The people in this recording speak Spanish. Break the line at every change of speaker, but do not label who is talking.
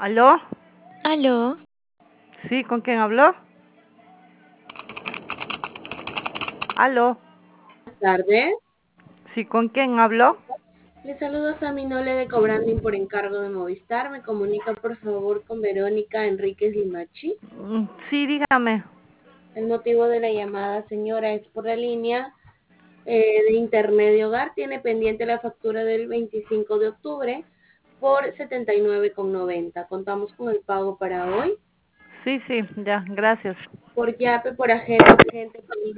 ¿Aló?
Aló,
Sí, ¿con quién habló? ¿Aló?
Tardes.
Sí, ¿con quién habló?
Le saluda Sami Nole de Cobranding por encargo de Movistar. Me comunica por favor con Verónica Enríquez Limachi.
Sí, dígame.
El motivo de la llamada, señora, es por la línea de Internet de Hogar. Tiene pendiente la factura del 25 de octubre por 79,90. Contamos con el pago para hoy.
Sí, ya, gracias.
Por Yape, por agente,